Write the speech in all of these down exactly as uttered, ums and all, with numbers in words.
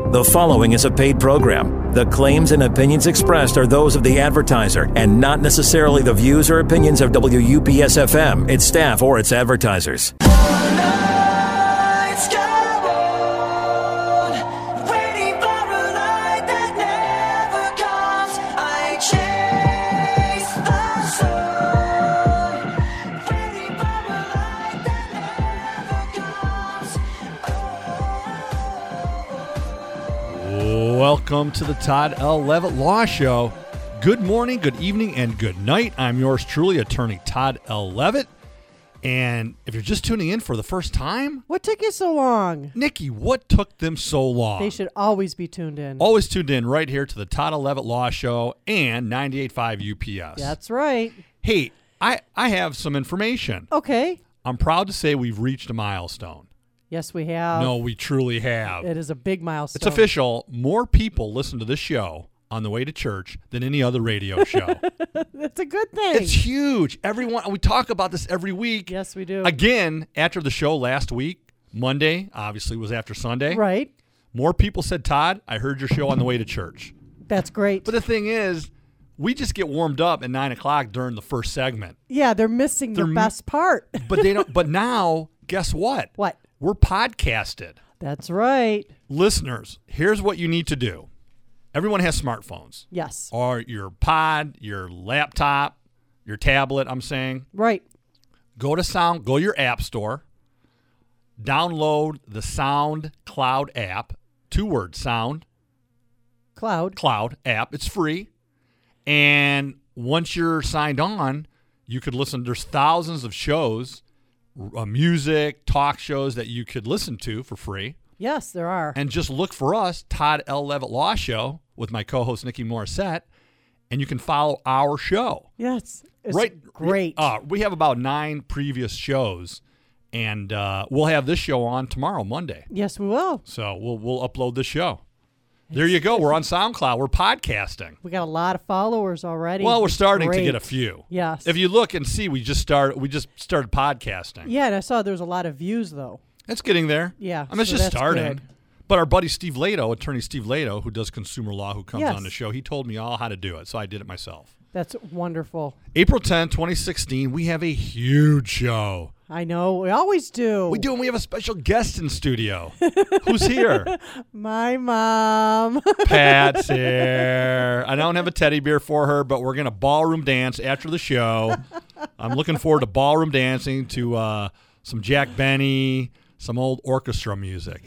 The following is a paid program. The claims and opinions expressed are those of the advertiser and not necessarily the views or opinions of W U P S F M, its staff, or its advertisers. Welcome to the Todd L. Levitt Law Show. Good morning, good evening, and good night. I'm yours truly, attorney Todd L. Levitt. And if you're just tuning in for the first time, what took you so long? Nikki, what took them so long? They should always be tuned in. Always tuned in right here to the Todd L. Levitt Law Show and ninety-eight point five U P S. That's right. Hey, I, I have some information. Okay. I'm proud to say we've reached a milestone. Yes, we have. No, we truly have. It is a big milestone. It's official. More people listen to this show on the way to church than any other radio show. That's a good thing. It's huge. Everyone, we talk about this every week. Yes, we do. Again, after the show last week, Monday, obviously, was after Sunday. Right. More people said, Todd, I heard your show on the way to church. That's great. But the thing is, we just get warmed up at nine o'clock during the first segment. Yeah, they're missing They're the best part. But they don't. But now, guess what? What? We're podcasted. That's right. Listeners, here's what you need to do. Everyone has smartphones. Yes. Or your pod, your laptop, your tablet, I'm saying. Right. Go to Sound, go to your app store, download the SoundCloud app, two words, Sound Cloud. Cloud app. It's free. And once you're signed on, you could listen. There's thousands of shows, uh, music, talk shows that you could listen to for free. Yes, there are. And just look for us, Todd L. Levitt Law Show, with my co-host Nikki Morissette, and you can follow our show. Yes, it's right, great. Uh, we have about nine previous shows, and uh, we'll have this show on tomorrow, Monday. Yes, we will. So we'll we'll upload this show. There you go. We're on SoundCloud. We're podcasting. We got a lot of followers already. Well, we're It's starting great. to get a few. Yes. If you look and see, we just started. We just started podcasting. Yeah, and I saw there was a lot of views though. It's getting there. Yeah, I mean, it's so just that's starting. good. But our buddy Steve Lato, attorney Steve Lato, who does consumer law, who comes Yes. on the show, he told me all how to do it, so I did it myself. That's wonderful. April tenth, twenty sixteen, we have a huge show. I know. We always do. We do, and we have a special guest in studio. Who's here? My mom. Pat's here. I don't have a teddy bear for her, but we're going to ballroom dance after the show. I'm looking forward to ballroom dancing to uh, some Jack Benny, some old orchestra music.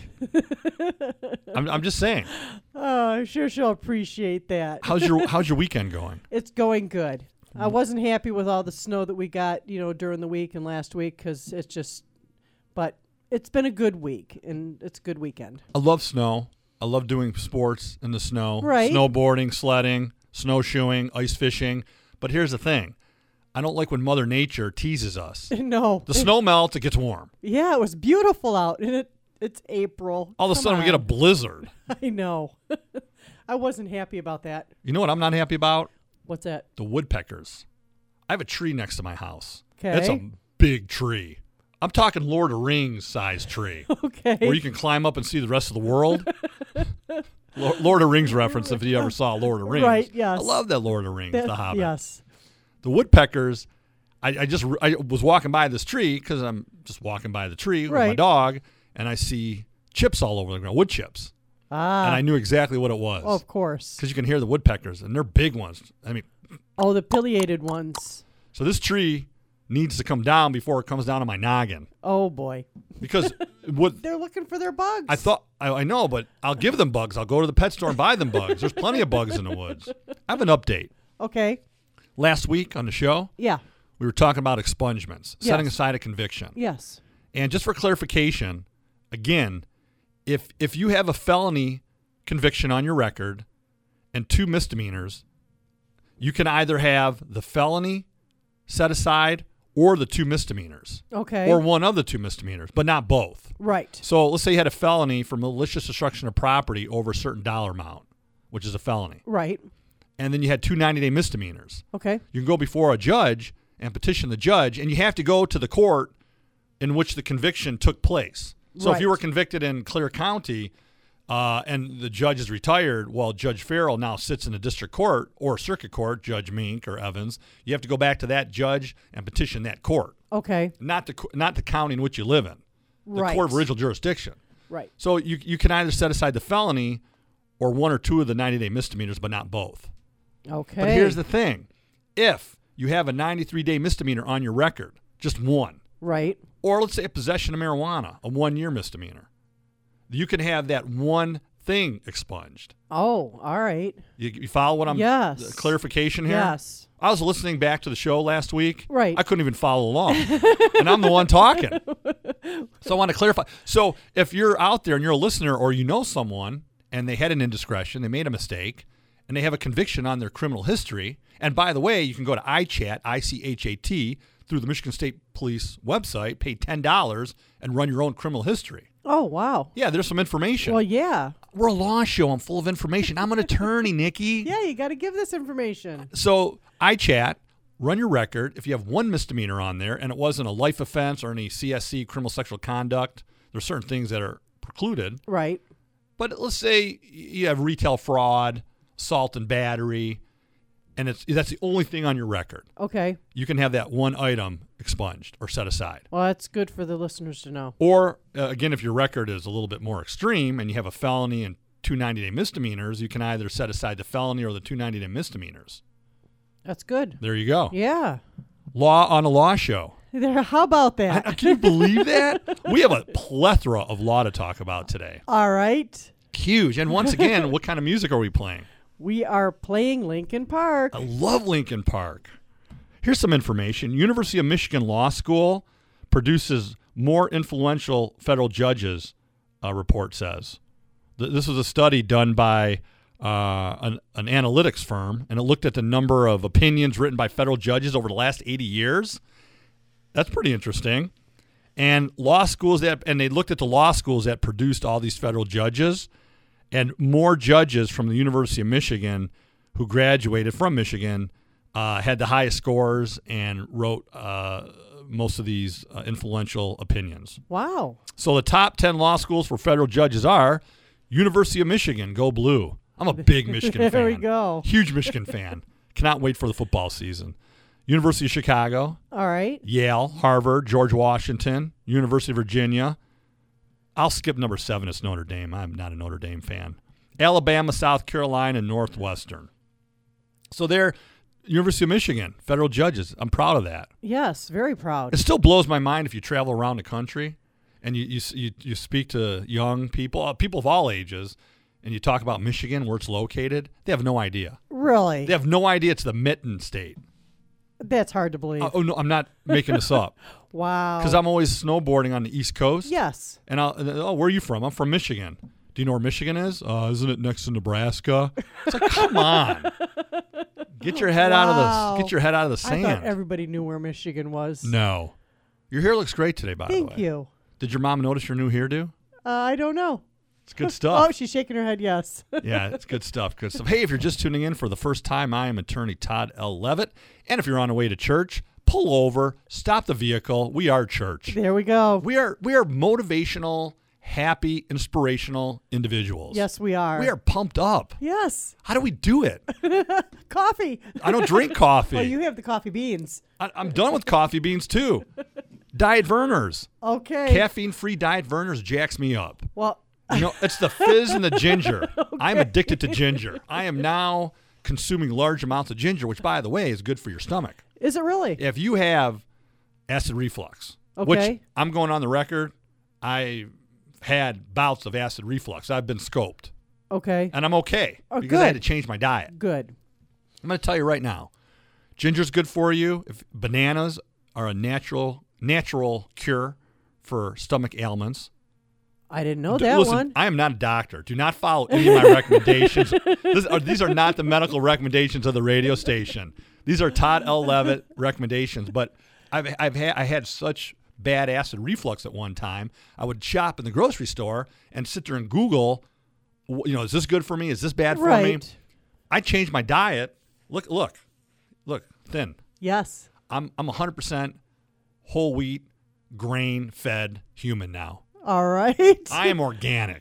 I'm, I'm just saying. Oh, I'm sure she'll appreciate that. How's your How's your weekend going? It's going good. I wasn't happy with all the snow that we got, you know, during the week and last week because it's just, but it's been a good week and it's a good weekend. I love snow. I love doing sports in the snow. Right. Snowboarding, sledding, snowshoeing, ice fishing. But here's the thing. I don't like when Mother Nature teases us. No. The snow melts, it gets warm. Yeah, it was beautiful out and it it's April. All of a Come sudden we get a on. blizzard. I know. I wasn't happy about that. You know what I'm not happy about? What's that? The woodpeckers. I have a tree next to my house. Okay. It's a big tree. I'm talking Lord of the Rings size tree. Okay. Where you can climb up and see the rest of the world. Lo- Lord of the Rings reference if you ever saw Lord of the Rings. Right, yes. I love that Lord of the Rings, That- The Hobbit. Yes. The woodpeckers, I, I just I was walking by this tree because I'm just walking by the tree with my Right. dog, and I see chips all over the ground, wood chips. Ah. And I knew exactly what it was. Oh, of course. Because you can hear the woodpeckers, and they're big ones. I mean, Oh, the pileated ones. so this tree needs to come down before it comes down to my noggin. Oh, boy. Because what They're looking for their bugs. I thought, I, I know, but I'll give them bugs. I'll go to the pet store and buy them bugs. There's plenty of bugs in the woods. I have an update. Okay. Last week on the show, Yeah. we were talking about expungements, setting Yes. aside a conviction. Yes. And just for clarification, again, if if you have a felony conviction on your record and two misdemeanors, you can either have the felony set aside or the two misdemeanors. Okay. Or one of the two misdemeanors, but not both. Right. So let's say you had a felony for malicious destruction of property over a certain dollar amount, which is a felony. Right. And then you had two ninety-day misdemeanors. Okay. You can go before a judge and petition the judge, and you have to go to the court in which the conviction took place. So if you Right. were convicted in Clear County uh, and the judge is retired. Well, Judge Farrell now sits in the district court or circuit court, Judge Mink or Evans. You have to go back to that judge and petition that court, Okay. not the co- not the county in which you live in, the Right. court of original jurisdiction. Right. So you you can either set aside the felony or one or two of the ninety-day misdemeanors, but not both. Okay. But here's the thing. If you have a ninety-three day misdemeanor on your record, just one, Right. or let's say a possession of marijuana, a one-year misdemeanor, you can have that one thing expunged. Oh, all right. You, you follow what I'm Yes. the clarification here? Yes. I was listening back to the show last week. Right. I couldn't even follow along. And I'm the one talking. So I want to clarify. So if you're out there and you're a listener or you know someone and they had an indiscretion, they made a mistake, and they have a conviction on their criminal history, and by the way, you can go to iChat, I C H A T, through the Michigan State Police website, pay ten dollars, and run your own criminal history. Oh, wow. Yeah, there's some information. Well, yeah. We're a law show. I'm full of information. I'm an attorney, Nikki. Yeah, you got to give this information. So iChat, run your record. If you have one misdemeanor on there and it wasn't a life offense or any C S C, criminal sexual conduct, there's certain things that are precluded. Right. But let's say you have retail fraud, assault and battery, and it's that's the only thing on your record. Okay. You can have that one item expunged or set aside. Well, that's good for the listeners to know. Or, uh, again, if your record is a little bit more extreme and you have a felony and two ninety-day misdemeanors, you can either set aside the felony or the two ninety-day misdemeanors. That's good. There you go. Yeah. Law on a law show. There. How about that? I- Can you believe that? We have a plethora of law to talk about today. All right. Huge. And once again, what kind of music are we playing? We are playing Lincoln Park. I love Lincoln Park. Here's some information. University of Michigan Law School produces more influential federal judges, a report says. Th- This was a study done by uh, an, an analytics firm, and it looked at the number of opinions written by federal judges over the last eighty years. That's pretty interesting. And law schools that, and they looked at the law schools that produced all these federal judges, and more judges from the University of Michigan who graduated from Michigan uh, had the highest scores and wrote uh, most of these uh, influential opinions. Wow. So the top ten law schools for federal judges are University of Michigan, go blue. I'm a big Michigan fan. There we go. Huge Michigan fan. Cannot wait for the football season. University of Chicago, All right. Yale, Harvard, George Washington, University of Virginia. I'll skip number seven. It's Notre Dame. I'm not a Notre Dame fan. Alabama, South Carolina, and Northwestern. So they're University of Michigan, federal judges. I'm proud of that. Yes. Very proud. It still blows my mind if you travel around the country and you you you, you speak to young people, uh, people of all ages, and you talk about Michigan, where it's located. They have no idea. Really? They have no idea it's the Mitten State. That's hard to believe. Uh, oh no, I'm not making this up. Wow. Because I'm always snowboarding on the East Coast. Yes. And I'll, and, oh, where are you from? I'm from Michigan. Do you know where Michigan is? Uh, isn't it next to Nebraska? It's like, come on, get your head out of Wow. the get your head out of the I sand. thought everybody knew where Michigan was. No, your hair looks great today. By the way, Thank you. Did your mom notice your new hairdo? Uh, I don't know. It's good stuff. Oh, she's shaking her head. Yes. Yeah, it's good stuff. Good stuff. Hey, if you're just tuning in for the first time, I am attorney Todd L. Levitt, and if you're on the way to church, pull over, stop the vehicle. We are church. There we go. We are we are motivational, happy, inspirational individuals. Yes, we are. We are pumped up. Yes. How do we do it? Coffee. I don't drink coffee. Oh, you have the coffee beans. I, I'm done with coffee beans too. Diet Vernors, Okay. caffeine-free Diet Vernors jacks me up. Well, You know, it's the fizz and the ginger. I'm addicted to ginger. I am now consuming large amounts of ginger, which, by the way, is good for your stomach. is it really? If you have acid reflux, Okay. which I'm going on the record, I had bouts of acid reflux. I've been scoped, Okay. and I'm okay Oh, because I had to good. change my diet. Good. I'm going to tell you right now, ginger's good for you. If bananas are a natural natural cure for stomach ailments. I didn't know D- that Listen, one. I am not a doctor. Do not follow any of my recommendations. This are, these are not the medical recommendations of the radio station. These are Todd L. Levitt recommendations. But I've I've had I had such bad acid reflux at one time. I would shop in the grocery store and sit there and Google, w- you know, is this good for me? Is this bad for me? Right. I changed my diet. Look, look, look, thin. Yes. I'm I'm one hundred percent whole wheat, grain fed human now. All right. I am organic.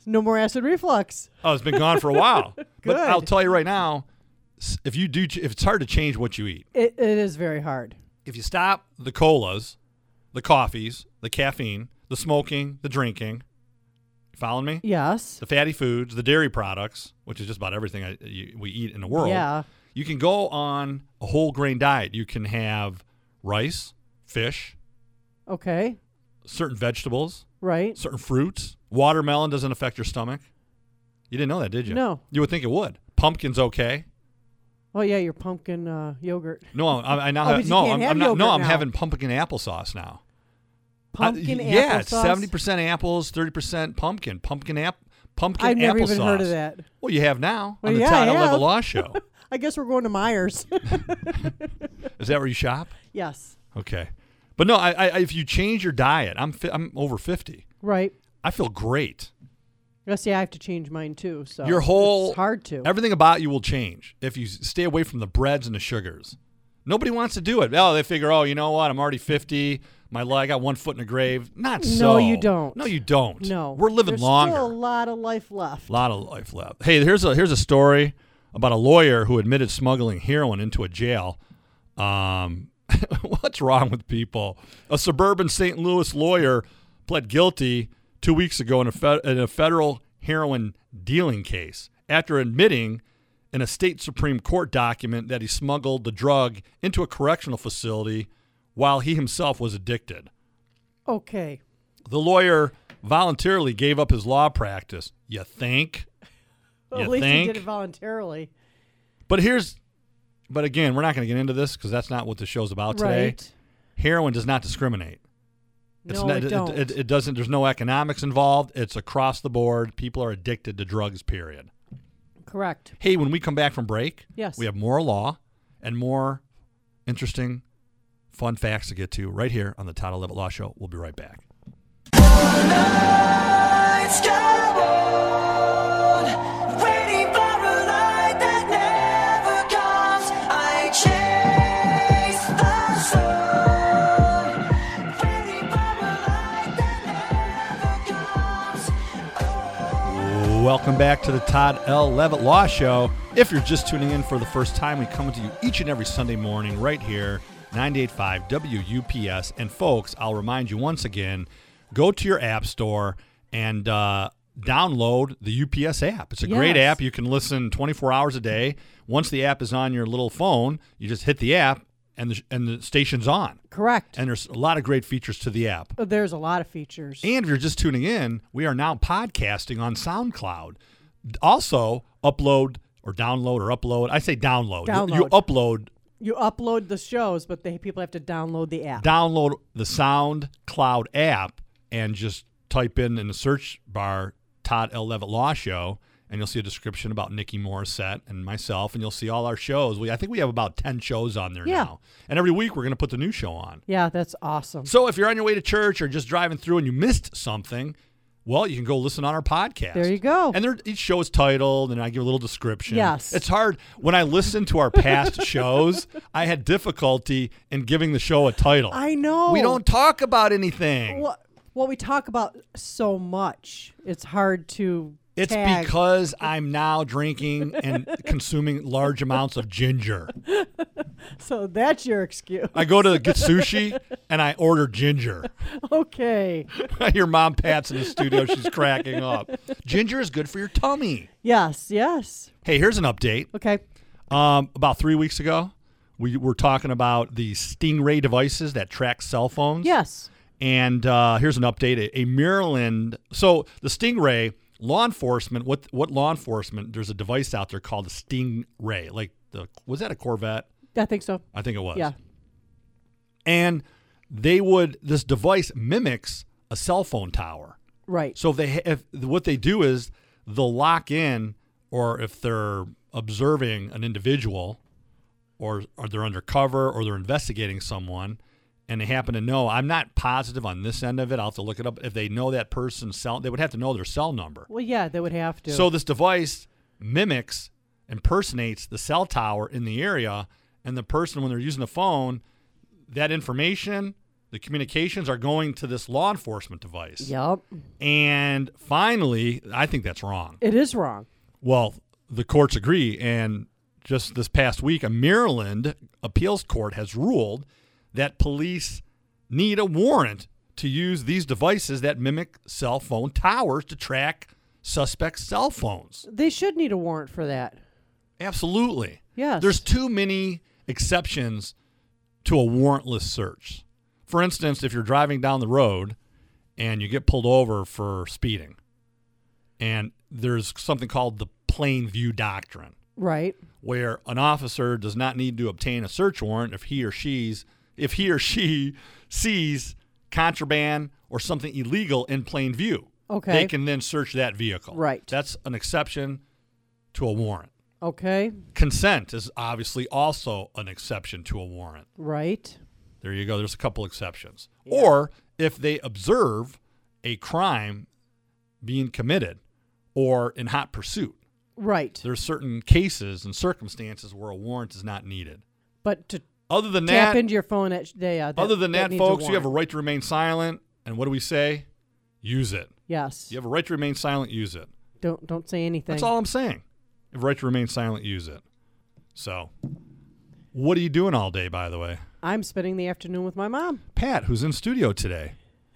No more acid reflux. Oh, it's been gone for a while. But Good. I'll tell you right now, s- if you do, if it's hard to change what you eat. It, it is very hard. If you stop the colas, the coffees, the caffeine, the smoking, the drinking, you following me? Yes. The fatty foods, the dairy products, which is just about everything I, you, we eat in the world. Yeah. You can go on a whole grain diet. You can have rice, fish, Okay. certain vegetables, Right. certain fruits. Watermelon doesn't affect your stomach. You didn't know that, did you? No. You would think it would. Pumpkin's okay. Oh yeah, your pumpkin uh, yogurt. No, I, I now Oh, have, but you no, can't I'm, have I'm not. No, yogurt I'm now. having pumpkin applesauce now. Pumpkin I, applesauce. Yeah, it's seventy percent apples, thirty percent pumpkin. Pumpkin app, pumpkin I've never applesauce. even heard of that. Well, you have now Well, on the yeah, Todd I Level have. Law Show. I guess we're going to Myers. Is that where you shop? Yes. Okay, but no, I, I if you change your diet, I'm fi- I'm over fifty. Right. I feel great. Yes, yeah, I have to change mine too. So Your whole it's hard to. Everything about you will change if you s- stay away from the breads and the sugars. Nobody wants to do it. Oh, they figure, oh, you know what? I'm already fifty. My leg, I got one foot in the grave. Not so. No, you don't. No, you don't. No, we're living There's longer. Still a lot of life left. A lot of life left. Hey, here's a here's a story about a lawyer who admitted smuggling heroin into a jail. Um, what's wrong with people? A suburban Saint Louis lawyer pled guilty two weeks ago in a, fe- in a federal heroin dealing case after admitting in a state Supreme Court document that he smuggled the drug into a correctional facility while he himself was addicted. Okay. The lawyer voluntarily gave up his law practice. You think? Well, You at least think? he did it voluntarily. But here's, but again, we're not going to get into this because that's not what the show's about today. Right. Heroin does not discriminate. It's No, not, it don't. It, it doesn't. There's no economics involved. It's across the board. People are addicted to drugs. Period. Correct. Hey, when we come back from break, Yes. we have more law and more interesting, fun facts to get to right here on the Todd Levitt Law Show. We'll be right back. Lights go on, waiting for a light that never comes. I chase the sun, waiting for a light that never comes. Welcome back to the Todd L. Levitt Law Show. If you're just tuning in for the first time, we come to you each and every Sunday morning right here, ninety-eight point five W U P S. And folks, I'll remind you once again, go to your app store and uh, download the U P S app. It's a great Yes. app. You can listen twenty-four hours a day. Once the app is on your little phone, you just hit the app and the, and the station's on. Correct. And there's a lot of great features to the app. Oh, there's a lot of features. And if you're just tuning in, we are now podcasting on SoundCloud. Also, upload or download or upload. I say download. You- You, Download. upload, You upload the shows, but they people have to download the app. download the SoundCloud app and just type in in the search bar Todd L. Levitt Law Show, and you'll see a description about Nikki Morissette and myself, and you'll see all our shows. We I think we have about ten shows on there Yeah. now. And every week we're going to put the new show on. Yeah, that's awesome. So if you're on your way to church or just driving through and you missed something, well, you can go listen on our podcast. There you go. And there, each show is titled, and I give a little description. Yes. It's hard. When I listen to our past shows, I had difficulty in giving the show a title. I know. We don't talk about anything. Well, well, we talk about so much. It's hard to. It's tag. because I'm now drinking and consuming large amounts of ginger. So that's your excuse. I go to get sushi, and I order ginger. Okay. Your mom Pat's in the studio. She's cracking up. Ginger is good for your tummy. Yes. Yes. Hey, here's an update. Okay. Um, about three weeks ago, we were talking about the Stingray devices that track cell phones. Yes. And uh, here's an update. A, a Maryland, so the Stingray, law enforcement, what what law enforcement, there's a device out there called the Stingray. Like, the was that a Corvette? I think so. I think it was. Yeah. And they would, this device mimics a cell phone tower. Right. So if they if what they do is they'll lock in, or if they're observing an individual, or or they're undercover, or they're investigating someone, and they happen to know, I'm not positive on this end of it, I'll have to look it up. If they know that person's cell, they would have to know their cell number. Well, yeah, they would have to. So this device mimics, impersonates the cell tower in the area, and the person, when they're using the phone, that information The communications are going to this law enforcement device. Yep. And finally, I think that's wrong. It is wrong. Well, the courts agree, and just this past week, a Maryland appeals court has ruled that police need a warrant to use these devices that mimic cell phone towers to track suspects' cell phones. They should need a warrant for that. Absolutely. Yes. There's too many exceptions to a warrantless search. For instance, if you're driving down the road and you get pulled over for speeding, and there's something called the plain view doctrine, Right. where an officer does not need to obtain a search warrant if he or she's if he or she sees contraband or something illegal in plain view. Okay. They can then search that vehicle. Right. That's an exception to a warrant. Okay. Consent is obviously also an exception to a warrant. Right. There you go. There's a couple exceptions. Or if they observe a crime being committed or in hot pursuit. Right. There's certain cases and circumstances where a warrant is not needed. But to Other than tap that, into your phone, at, yeah, that, other than that, needs folks, you have a warrant. right to remain silent. And what do we say? Use it. Yes. You have a right to remain silent. Use it. Don't don't say anything. That's all I'm saying. You have a right to remain silent. Use it. So, what are you doing all day, by the way? I'm spending the afternoon with my mom. Pat, who's in studio today.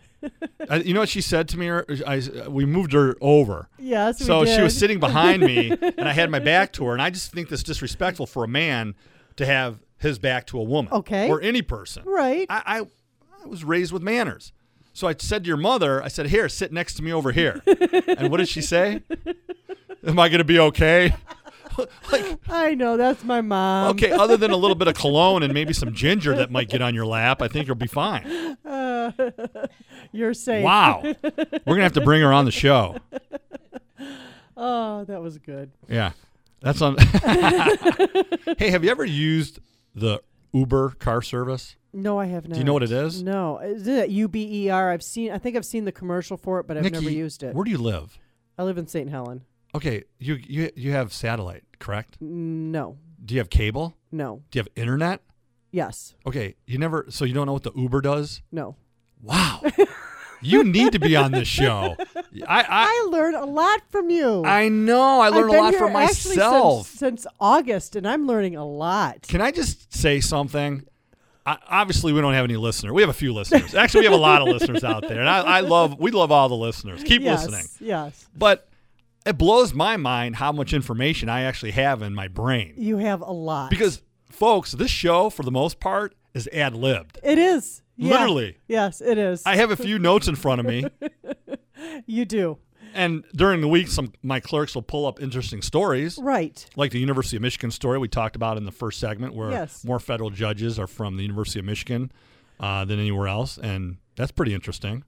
I, you know what she said to me? Or I, we moved her over. Yes, we So she did. was sitting behind me, and I had my back to her. And I just think that's disrespectful for a man to have his back to a woman. Okay. Or any person. Right. I, I, I was raised with manners. So I said to your mother, I said, here, sit next to me over here. And what did she say? Am I going to be okay? Like, I know, that's my mom. okay, other than a little bit of cologne and maybe some ginger that might get on your lap, I think you'll be fine. Uh, you're safe. Wow. We're going to have to bring her on the show. Oh, that was good. Yeah. That's on. Hey, have you ever used the Uber car service? No, I have not. Do you know what it is? No. Is it U B E R? I've seen, I think I've seen the commercial for it, but I've Nikki, never used it. Where do you live? I live in Saint Helen. Okay, you, you you have satellite, correct? No. Do you have cable? No. Do you have internet? Yes. Okay, you never. So you don't know what the Uber does? No. Wow. You need to be on this show. I I, I learned a lot from you. I know. I I've learned a been lot here from actually myself. Since, since August, and I'm learning a lot. Can I just say something? I, obviously, we don't have any listeners. We have a few listeners. Actually, we have a lot of listeners out there, and I, I love. We love all the listeners. Keep yes, listening. Yes. But it blows my mind how much information I actually have in my brain. You have a lot. Because, folks, this show, for the most part, is ad-libbed. It is. Yeah. Literally. Yes, it is. I have a few notes in front of me, you do. and during the week, some my clerks will pull up interesting stories, Right. like the University of Michigan story we talked about in the first segment, where Yes. more federal judges are from the University of Michigan uh, than anywhere else, and that's pretty interesting.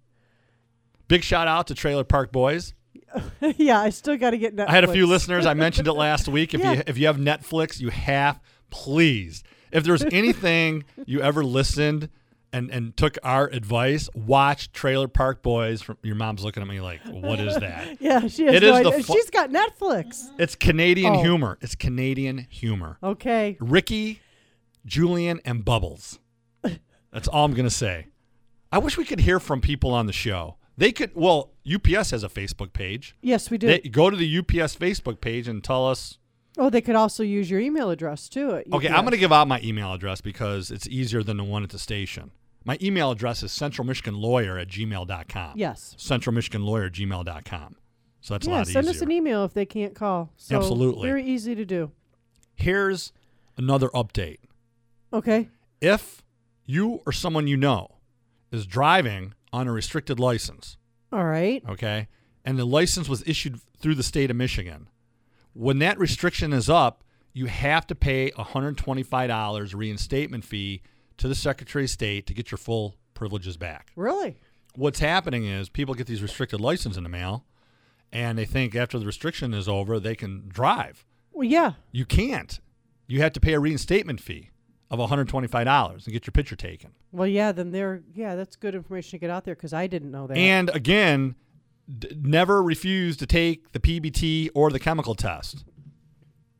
Big shout out to Trailer Park Boys. Yeah, I still got to get Netflix. I had a few listeners. I mentioned it last week. If Yeah. you if you have Netflix, you have, please. If there's anything you ever listened and, and took our advice, watch Trailer Park Boys. From, your mom's looking at me like, what is that? Yeah, she has It no is the idea. fu- She's got Netflix. It's Canadian Oh. humor. It's Canadian humor. Okay. Ricky, Julian, and Bubbles. That's all I'm going to say. I wish we could hear from people on the show. They could, well, U P S has a Facebook page. Yes, we do. They, go to the U P S Facebook page and tell us. oh, they could also use your email address, too. at Okay, U P S. I'm going to give out my email address because it's easier than the one at the station. My email address is central michigan lawyer at gmail dot com. Yes. central michigan lawyer at gmail dot com. So that's a Yeah, lot send easier. us an email if they can't call. So Absolutely. Very easy to do. Here's another update. Okay. If you or someone you know is driving on a restricted license, All right. okay, and the license was issued through the state of Michigan, when that restriction is up, you have to pay a one hundred twenty-five dollars reinstatement fee to the Secretary of State to get your full privileges back. Really? What's happening is people get these restricted licenses in the mail, and they think after the restriction is over, they can drive. Well, yeah. You can't. You have to pay a reinstatement fee of one hundred twenty-five dollars and get your picture taken. Well, yeah, then they're, yeah, that's good information to get out there because I didn't know that. And again, d- never refuse to take the P B T or the chemical test.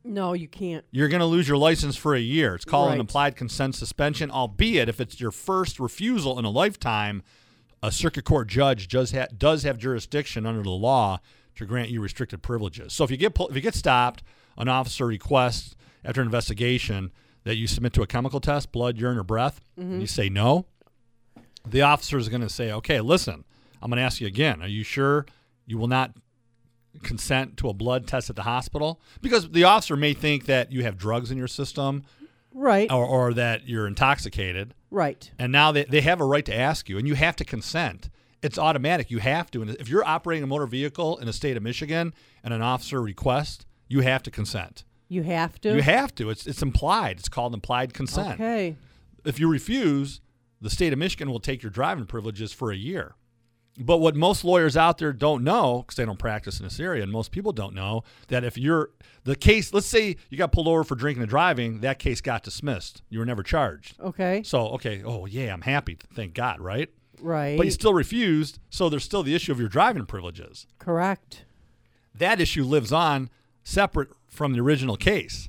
No, you can't. You're going to lose your license for a year. It's called an Right. implied consent suspension, albeit if it's your first refusal in a lifetime, a circuit court judge does, ha- does have jurisdiction under the law to grant you restricted privileges. So if you get pu- if you get stopped, an officer requests after an investigation that you submit to a chemical test, blood, urine, or breath, and you say no, the officer is going to say, okay, listen, I'm going to ask you again. Are you sure you will not consent to a blood test at the hospital? Because the officer may think that you have drugs in your system Right. or, or that you're intoxicated. Right. And now they, they have a right to ask you, and you have to consent. It's automatic. You have to. And if you're operating a motor vehicle in the state of Michigan and an officer requests, you have to consent. You have to. You have to. It's it's implied. It's called implied consent. Okay. If you refuse, the state of Michigan will take your driving privileges for a year. But what most lawyers out there don't know, because they don't practice in this area, and most people don't know, that if you're the case, let's say you got pulled over for drinking and driving, that case got dismissed. You were never charged. Okay. So, okay, oh, yeah, I'm happy. Thank God, right? Right. But you still refused, so there's still the issue of your driving privileges. Correct. That issue lives on separate from the original case.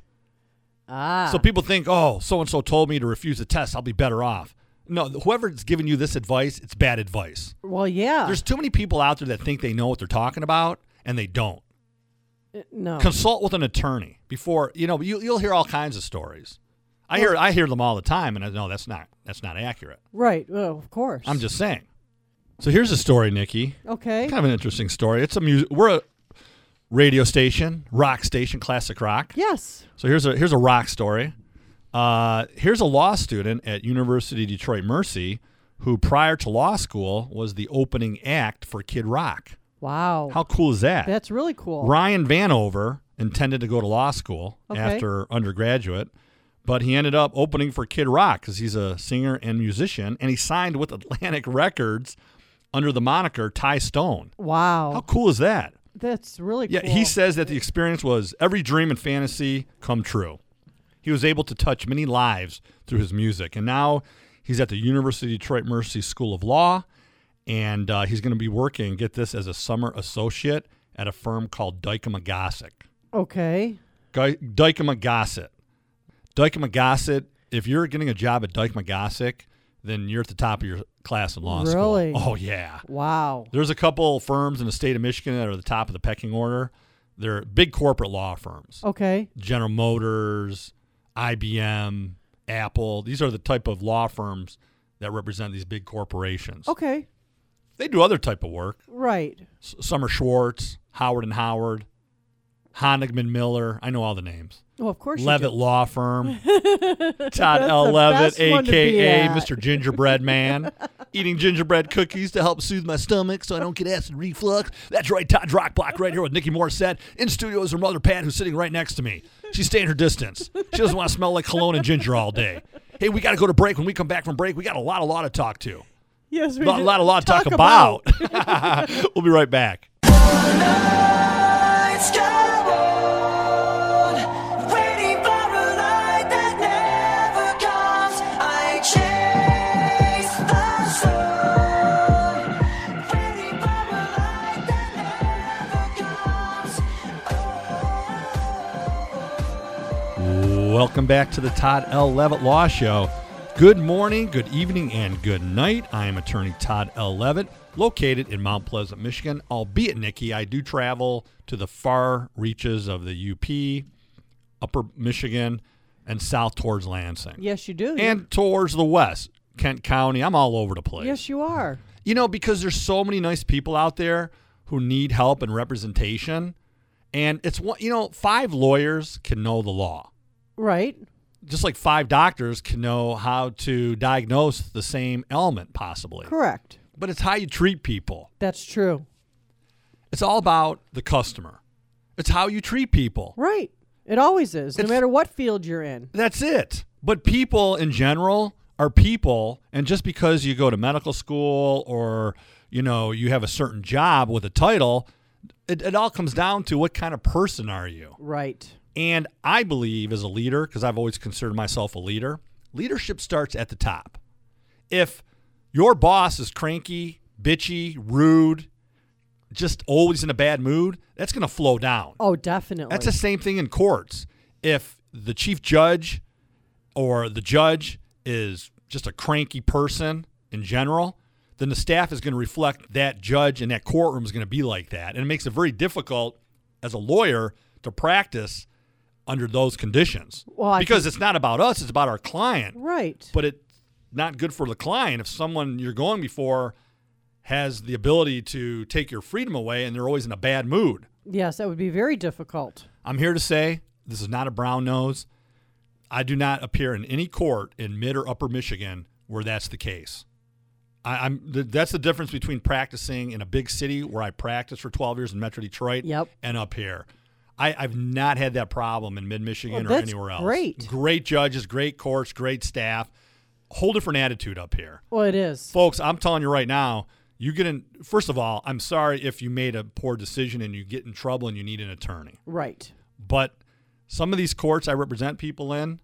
Ah. So people think, oh, so-and-so told me to refuse the test. I'll be better off. No, whoever's giving you this advice, it's bad advice. Well, yeah. There's too many people out there that think they know what they're talking about, and they don't. Uh, no. Consult with an attorney before, you know, you, you'll hear all kinds of stories. I hear I hear them all the time, and I know that's not that's not accurate. Right. Well, of course. I'm just saying. So here's a story, Nikki. Okay. Kind of an interesting story. It's a music. We're a radio station, rock station, classic rock. Yes. So here's a here's a rock story. Uh, here's a law student at University of Detroit Mercy who, prior to law school, was the opening act for Kid Rock. Wow. How cool is that? That's really cool. Ryan Vanover intended to go to law school Okay. after undergraduate, but he ended up opening for Kid Rock because he's a singer and musician, and he signed with Atlantic Records under the moniker Ty Stone. Wow. How cool is that? That's really Yeah, cool. he says that the experience was every dream and fantasy come true. He was able to touch many lives through his music, and now he's at the University of Detroit Mercy School of Law, and uh, he's going to be working, get this, as a summer associate at a firm called Dykema Gossett. Okay. Guy- Dykema Gossett. Dykema Gossett, if you're getting a job at Dykema Gossett, then you're at the top of your class in law Really? school. Oh, yeah. Wow. There's a couple firms in the state of Michigan that are at the top of the pecking order. They're big corporate law firms. Okay. General Motors, I B M, Apple. These are the type of law firms that represent these big corporations. Okay. They do other type of work. Right. S- Summer Schwartz, Howard and Howard, Honigman Miller. I know all the names. Oh, of course. Levitt you Law Firm. Todd That's L. the Levitt, best one to be a k a. at. Mister Gingerbread Man. Eating gingerbread cookies to help soothe my stomach so I don't get acid reflux. That's right, Todd's Rock Block right here with Nikki Morissette. In studio is her mother, Pat, who's sitting right next to me. She's staying her distance. She doesn't want to smell like cologne and ginger all day. Hey, we got to go to break. When we come back from break, we got a lot of law to talk to. Yes, we A lot, do. lot, a lot to talk, about. We'll be right back. Lights go on, waiting for a light that never comes. I chase the sun, waiting for a light that never comes. Welcome back to the Todd L. Levitt Law Show. Good morning, good evening, and good night. I am attorney Todd L. Levitt, located in Mount Pleasant, Michigan. Albeit, Nikki, I do travel to the far reaches of the U P, Upper Michigan, and south towards Lansing. Yes, you do. And towards the west, Kent County. I'm all over the place. Yes, you are. You know, because there's so many nice people out there who need help and representation. And it's one, you know, five lawyers can know the law. Right. Just like five doctors can know how to diagnose the same ailment, possibly. Correct. But it's how you treat people. That's true. It's all about the customer. It's how you treat people. Right. It always is, no It's- matter what field you're in. That's it. But people in general are people, and just because you go to medical school or, you know, you have a certain job with a title, it, it all comes down to what kind of person are you? Right. And I believe as a leader, because I've always considered myself a leader, leadership starts at the top. If your boss is cranky, bitchy, rude, just always in a bad mood, that's going to flow down. Oh, definitely. That's the same thing in courts. if the chief judge or the judge is just a cranky person in general, then the staff is going to reflect that judge, and that courtroom is going to be like that. And it makes it very difficult as a lawyer to practice under those conditions. Well, I because it's not about us, it's about our client. Right. But it's not good for the client if someone you're going before has the ability to take your freedom away and they're always in a bad mood. Yes, that would be very difficult. I'm here to say this is not a brown nose. I do not appear in any court in mid or upper Michigan where that's the case. I, I'm th- that's the difference between practicing in a big city where I practiced for twelve years in Metro Detroit Yep. and up here. I, I've not had that problem in mid Michigan Well, or that's anywhere else. great. Great judges, great courts, great staff. Whole different attitude up here. Well, it is. Folks, I'm telling you right now, you get in. First of all, I'm sorry if you made a poor decision and you get in trouble and you need an attorney. Right. But some of these courts I represent people in,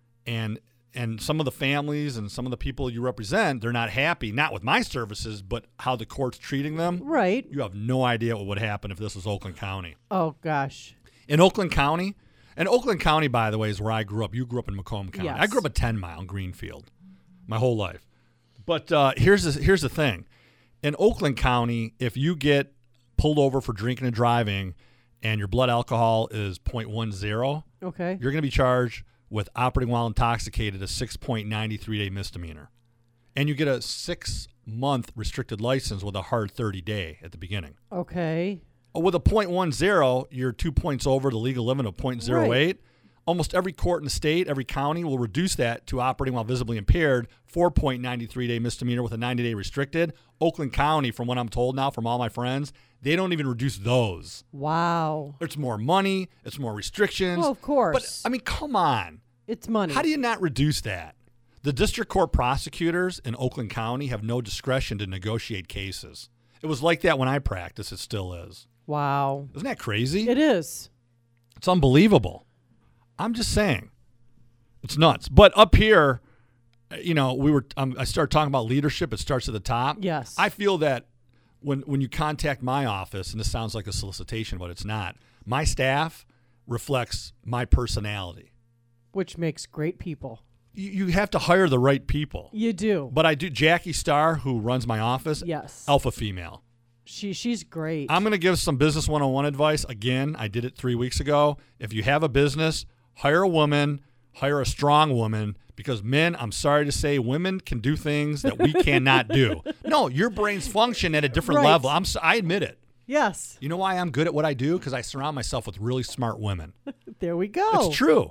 and and some of the families and some of the people you represent, they're not happy, not with my services, but how the court's treating them. Right. You have no idea what would happen if this was Oakland County. Oh, gosh. In Oakland County, and Oakland County, by the way, is where I grew up. You grew up in Macomb County. Yes. I grew up at ten mile in Greenfield my whole life. But uh, here's the, here's the thing. In Oakland County, if you get pulled over for drinking and driving and your blood alcohol is point one zero, Okay. you're going to be charged with operating while intoxicated, a six point nine three day misdemeanor. And you get a six-month restricted license with a hard thirty day at the beginning. Okay. With a point one zero, you're two points over the legal limit of point zero eight. Right. Almost every court in the state, every county will reduce that to operating while visibly impaired, four point nine three day misdemeanor with a ninety day restricted. Oakland County, from what I'm told now from all my friends, they don't even reduce those. Wow. It's more money. It's more restrictions. Well, of course. But, I mean, come on. It's money. How do you not reduce that? The district court prosecutors in Oakland County have no discretion to negotiate cases. It was like that when I practiced. It still is. Wow. Isn't that crazy? It is. It's unbelievable. I'm just saying. It's nuts. But up here, you know, we were. Um, I started talking about leadership. It starts at the top. Yes. I feel that when when you contact my office, and this sounds like a solicitation, but it's not, my staff reflects my personality. Which makes great people. You, you have to hire the right people. You do. But I do. Jackie Starr, who runs my office, Yes. alpha female. She she's great. I'm going to give some business one oh one advice. Again, I did it three weeks ago. If you have a business, hire a woman, hire a strong woman, because men, I'm sorry to say, women can do things that we cannot do. No, your brains function at a different Right. level. I'm so, I admit it. Yes. You know why I'm good at what I do? Because I surround myself with really smart women. There we go. It's true.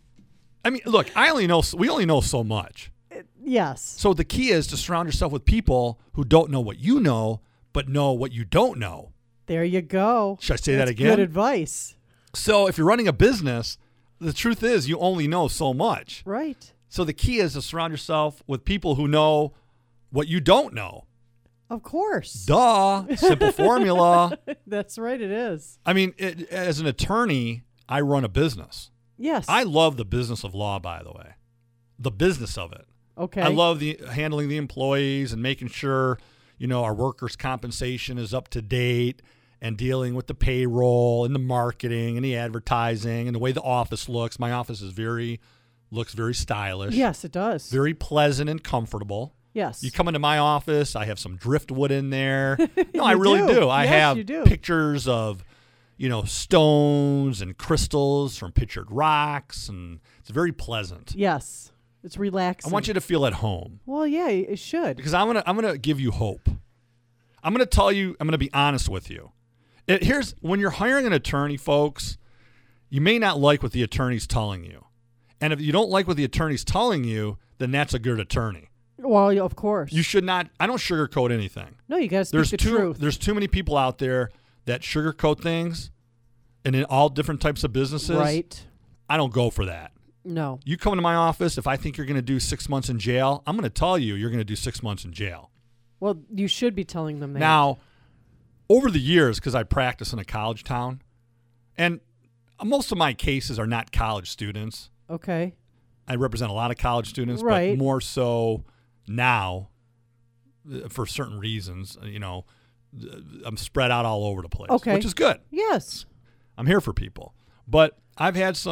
I mean, look, I only know we only know so much. Yes. So the key is to surround yourself with people who don't know what you know, but know what you don't know. There you go. Should I say that That's again? Good advice. So if you're running a business, the truth is you only know so much. Right. So the key is to surround yourself with people who know what you don't know. Of course. Duh. Simple formula. That's right. It is. I mean, it, as an attorney, I run a business. Yes. I love the business of law, by the way. The business of it. Okay. I love the handling the employees and making sure, you know, our workers' compensation is up to date and dealing with the payroll and the marketing and the advertising and the way the office looks. My office is very, looks very stylish. Yes, it does. Very pleasant and comfortable. Yes. You come into my office, I have some driftwood in there. No, I You really do. do. I Yes, have you do. pictures of, you know, stones and crystals from pictured rocks, and it's very pleasant. Yes. It's relaxing. I want you to feel at home Well, yeah, it should. because I'm gonna I'm gonna give you hope. I'm gonna tell you. I'm gonna be honest with you. It, here's when you're hiring an attorney, folks. You may not like what the attorney's telling you, and if you don't like what the attorney's telling you, then that's a good attorney. Well, yeah, of course. You should not. I don't sugarcoat anything. no, you got to speak There's the too truth. there's too many people out there that sugarcoat things, and in all different types of businesses. Right. I don't go for that. No. You come into my office, if I think you're going to do six months in jail, I'm going to tell you you're going to do six months in jail. Well, you should be telling them that. Now, over the years, because I practice in a college town, and most of my cases are not college students. Okay. I represent a lot of college students, Right. but more so now uh, for certain reasons. uh, You know, uh, I'm spread out all over the place, Okay. which is good. Yes. I'm here for people. But I've had some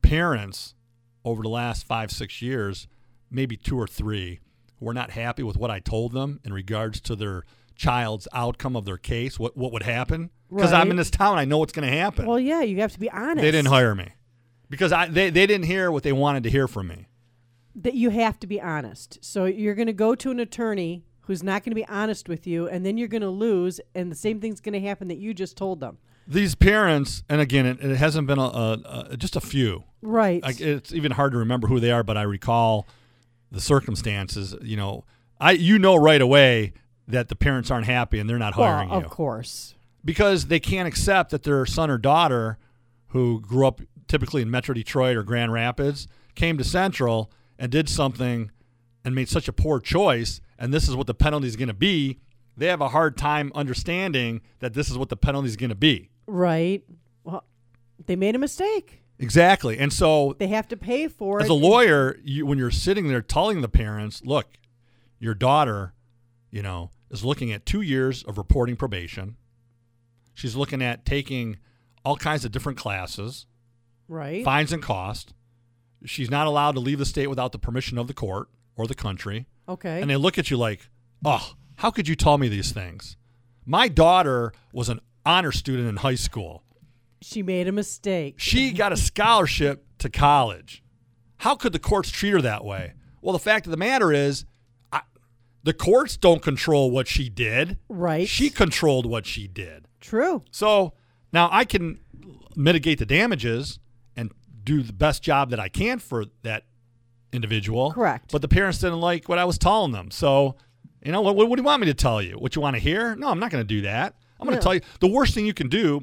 parents over the last five, six years, maybe two or three, who are not happy with what I told them in regards to their child's outcome of their case, what what would happen. Because I'm Right. in this town, I know what's going to happen. Well, yeah, you have to be honest. They didn't hire me because I they, they didn't hear what they wanted to hear from me. That you have to be honest. So you're going to go to an attorney who's not going to be honest with you, and then you're going to lose, and the same thing's going to happen that you just told them. These parents, and again, it, it hasn't been a, a, a just a few. Right. I, it's even hard to remember who they are, but I recall the circumstances. You know, I you know right away that the parents aren't happy and they're not hiring well, you of course. because they can't accept that their son or daughter, who grew up typically in Metro Detroit or Grand Rapids, came to Central and did something and made such a poor choice, and this is what the penalty is going to be. They have a hard time understanding that this is what the penalty is going to be. Right. Well, they made a mistake. Exactly. And so They have to pay for as it. a lawyer, you, when you're sitting there telling the parents, look, your daughter, you know, is looking at two years of reporting probation. She's looking at taking all kinds of different classes, Right. fines and costs. She's not allowed to leave the state without the permission of the court or the country. Okay. And they look at you like, oh, how could you tell me these things? My daughter was an honor student in high school. She made a mistake. She got a scholarship to college. How could the courts treat her that way? Well, the fact of the matter is, I, the courts don't control what she did. Right. She controlled what she did. True. So now I can mitigate the damages and do the best job that I can for that individual. Correct. But the parents didn't like what I was telling them. So, you know, what, what do you want me to tell you? What you want to hear? No, I'm not going to do that. I'm going to No. tell you the worst thing you can do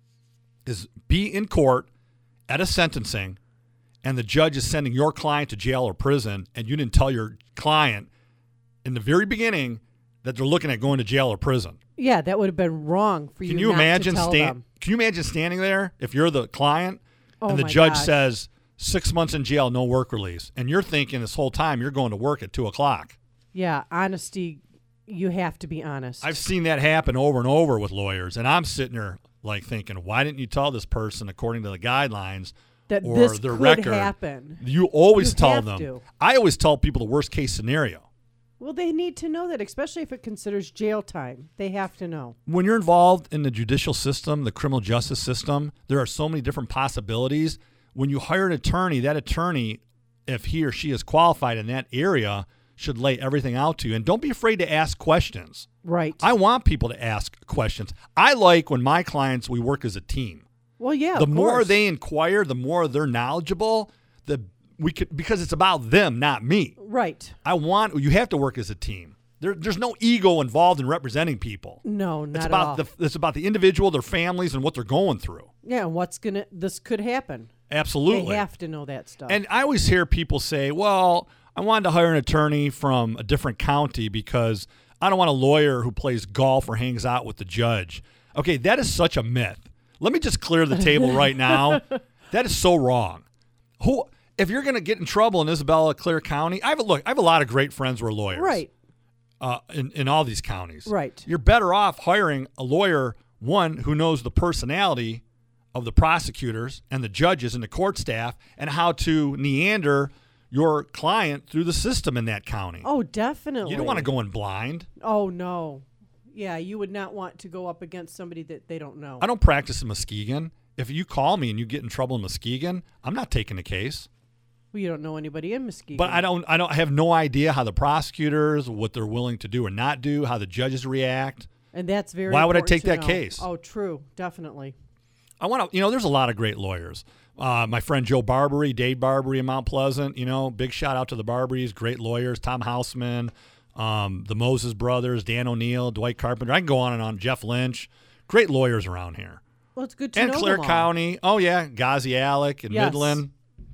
is be in court at a sentencing and the judge is sending your client to jail or prison and you didn't tell your client in the very beginning that they're looking at going to jail or prison. Yeah, that would have been wrong for Can you you not imagine to tell stand, them. Can you imagine standing there if you're the client Oh and the my judge gosh. says six months in jail, no work release, and you're thinking this whole time you're going to work at two o'clock. Yeah, honesty, you have to be honest. I've seen that happen over and over with lawyers, and I'm sitting there like thinking, why didn't you tell this person according to the guidelines that or this their could record? happen. You always You tell have them. to. I always tell people the worst case scenario. Well, they need to know that, especially if it considers jail time. They have to know. When you're involved in the judicial system, the criminal justice system, there are so many different possibilities. When you hire an attorney, that attorney, if he or she is qualified in that area, should lay everything out to you. And don't be afraid to ask questions. Right. I want people to ask questions. I like when my clients, we work as a team. well, yeah. the of more course. they inquire, the more they're knowledgeable, the we could because it's about them, not me. Right. I want you have to work as a team. There, there's no ego involved in representing people. No, not It's at about all. the it's about the individual, their families, and what they're going through. yeah, and what's gonna? This could happen. Absolutely. They have to know that stuff. And I always hear people say, "Well, I wanted to hire an attorney from a different county because I don't want a lawyer who plays golf or hangs out with the judge." Okay, that is such a myth. Let me just clear the table right now. That is so wrong. Who, if you're going to get in trouble in Isabella, Clear County, I have a look. I have a lot of great friends who are lawyers. right. Uh, in in all these counties. Right. You're better off hiring a lawyer, one who knows the personality of the prosecutors and the judges and the court staff and how to neander your client through the system in that county. Oh, definitely. You don't want to go in blind. Oh no. Yeah, you would not want to go up against somebody that they don't know. I don't practice in Muskegon. If you call me and you get in trouble in Muskegon, I'm not taking the case. Well, you don't know anybody in Muskegon. But I don't I don't I have no idea how the prosecutors, what they're willing to do or not do, how the judges react. And that's very. Why would I important take to that know. case? Oh, true. Definitely. I want to, you know, there's a lot of great lawyers. Uh, my friend Joe Barbary, Dave Barbary in Mount Pleasant, you know, big shout out to the Barbarys, great lawyers, Tom Houseman, um, the Moses brothers, Dan O'Neill, Dwight Carpenter. I can go on and on, Jeff Lynch. Great lawyers around here. Well, it's good to And know Clare them all. County. Oh, yeah, Ghazi Alec and Yes. Midland.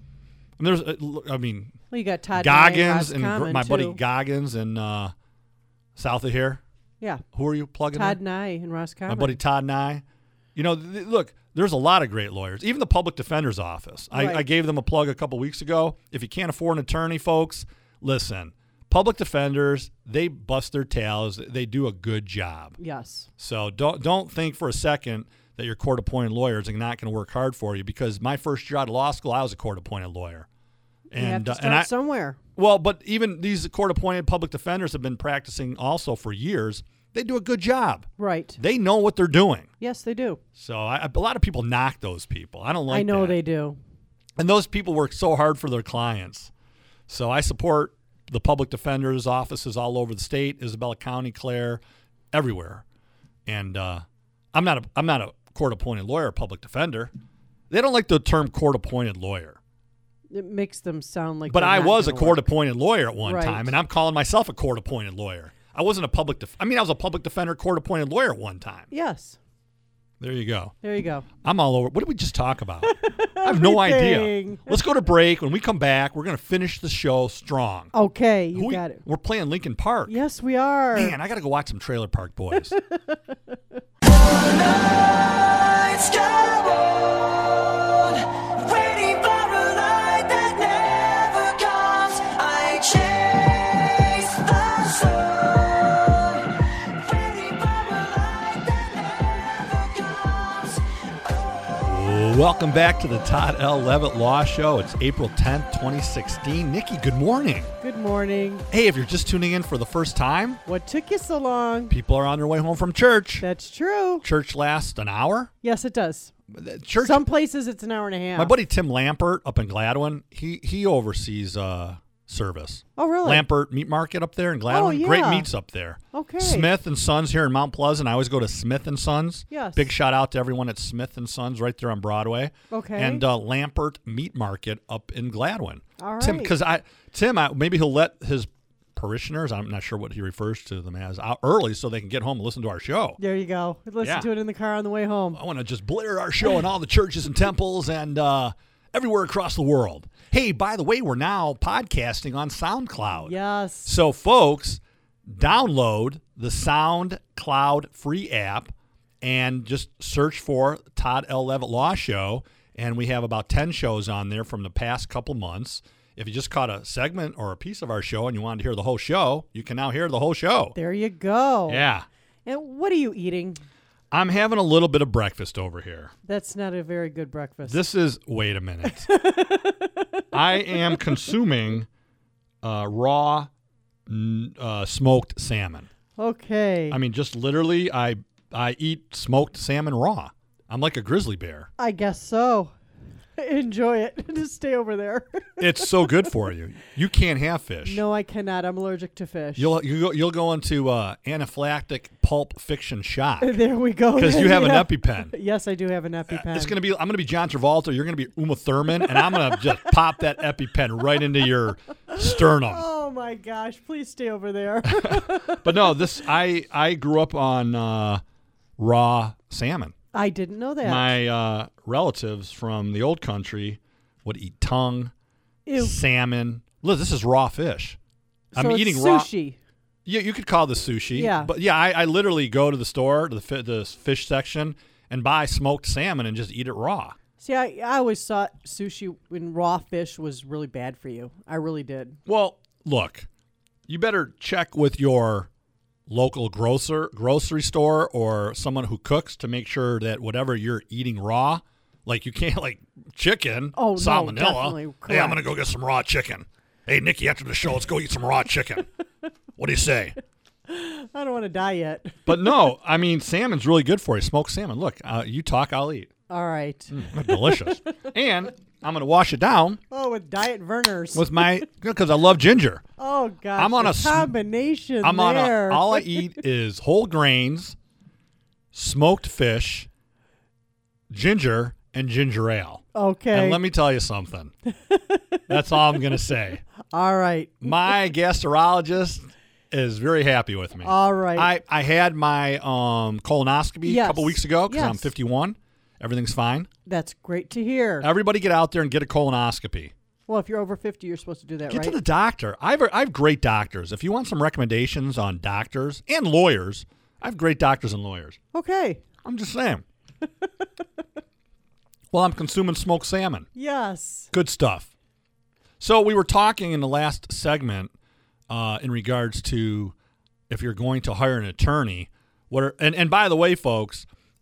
And there's, uh, I mean, Well, you got Todd Nye Goggins and Roscommon, gr- my buddy too. Goggins in uh, south of here. Yeah, Who are you plugging Todd in? Nye and Roscommon. My buddy Todd Nye. You know, th- look, there's a lot of great lawyers. Even the public defender's office. I, Right. I gave them a plug a couple weeks ago. If you can't afford an attorney, folks, listen. Public defenders, they bust their tails. They do a good job. Yes. So don't don't think for a second that your court-appointed lawyers are not going to work hard for you, because my first year out of law school, I was a court-appointed lawyer. And, you have to uh, start and I, somewhere. Well, but even these court-appointed public defenders have been practicing also for years. They do a good job. Right. They know what they're doing. Yes, they do. So I, a lot of people knock those people. I don't like I know that. they do. And those people work so hard for their clients. So I support the public defenders' offices all over the state, Isabella County, Clare, everywhere. And uh, I'm not a I'm not a court-appointed lawyer, public defender. They don't like the term court-appointed lawyer. It makes them sound like. But they're I not was a gonna work. court-appointed lawyer at one Right. time, and I'm calling myself a court-appointed lawyer. I wasn't a public def- I mean, I was a public defender, court-appointed lawyer at one time. Yes. There you go. There you go. I'm all over. What did we just talk about? I have no idea. Everything. Let's go to break. When we come back, we're going to finish the show strong. Okay, you Who we- got it. We're playing Lincoln Park. Yes, we are. Man, I got to go watch some Trailer Park Boys. Lights go on, waiting for a light that never comes. I chase the sun, waiting for a light that never comes. Welcome back to the Todd L. Levitt Law Show. It's April tenth, twenty sixteen. Nikki, good morning. Good morning. Hey, if you're just tuning in for the first time, What took you so long? people are on their way home from church. That's true. Church lasts an hour. Yes, it does. Church. Some places it's an hour and a half. My buddy Tim Lampert up in Gladwin, he he oversees uh, service. Oh, really? Lampert Meat Market up there in Gladwin. Oh, yeah. Great meats up there. Okay. Smith and Sons here in Mount Pleasant. I always go to Smith and Sons. Yes. Big shout out to everyone at Smith and Sons right there on Broadway. Okay. And uh, Lampert Meat Market up in Gladwin. All Tim, right. because I Tim, I, maybe he'll let his parishioners, I'm not sure what he refers to them as, out early so they can get home and listen to our show. There you go. Listen Yeah. to it in the car on the way home. I want to just blare our show in all the churches and temples and uh, everywhere across the world. Hey, by the way, we're now podcasting on SoundCloud. Yes. So, folks, download the SoundCloud free app and just search for Todd L. Levitt Law Show. And we have about ten shows on there from the past couple months. If you just caught a segment or a piece of our show and you wanted to hear the whole show, you can now hear the whole show. There you go. Yeah. And what are you eating? I'm having a little bit of breakfast over here. That's not a very good breakfast. This is, wait a minute. I am consuming uh, raw n- uh, smoked salmon. okay. I mean, just literally, I I eat smoked salmon raw. I'm like a grizzly bear. I guess so. Enjoy it. Just stay over there. It's so good for you. You can't have fish. No, I cannot. I'm allergic to fish. You'll you go, you'll go into uh, anaphylactic pulp fiction shock There we go. because you have Yeah. an EpiPen. Yes, I do have an EpiPen. It's gonna be. I'm gonna be John Travolta. You're gonna be Uma Thurman, and I'm gonna just pop that EpiPen right into your sternum. Oh my gosh! Please stay over there. But no, this I I grew up on uh, raw salmon. I didn't know that. My uh, relatives from the old country would eat tongue, Ew. salmon. Look, this is raw fish. So I'm it's eating raw. sushi. Yeah, you could call this sushi. Yeah. But yeah, I, I literally go to the store, to the, fi- the fish section, and buy smoked salmon and just eat it raw. See, I, I always thought sushi and raw fish was really bad for you. I really did. Well, look, you better check with your local grocer grocery store or someone who cooks to make sure that whatever you're eating raw, like you can't like chicken, Oh, no, salmonella. definitely Hey, I'm correct. gonna go get some raw chicken. Hey, Nikki, after the show, let's go eat some raw chicken. What do you say? I don't want to die yet. But no, I mean salmon's really good for you. Smoked salmon. Look, uh, you talk, I'll eat. All right. Mm, delicious. And I'm gonna wash it down Oh, with Diet Verner's. with my because I love ginger. oh gosh, I'm on the a sm- combination I'm on there. a, all I eat is whole grains, smoked fish, ginger, and ginger ale. okay. And let me tell you something. That's all I'm going to say. all right. My gastrologist is very happy with me. All right. I, I had my um, colonoscopy Yes. a couple weeks ago because I'm Yes. fifty-one. Everything's fine. That's great to hear. Everybody get out there and get a colonoscopy. well, if you're over fifty, you're supposed to do that, Get right? to the doctor. I have, I have great doctors. If you want some recommendations on doctors and lawyers, I have great doctors and lawyers. okay. I'm just saying. Well, I'm consuming smoked salmon. Yes. Good stuff. So we were talking in the last segment uh, in regards to if you're going to hire an attorney. What are, and, and by the way, folks,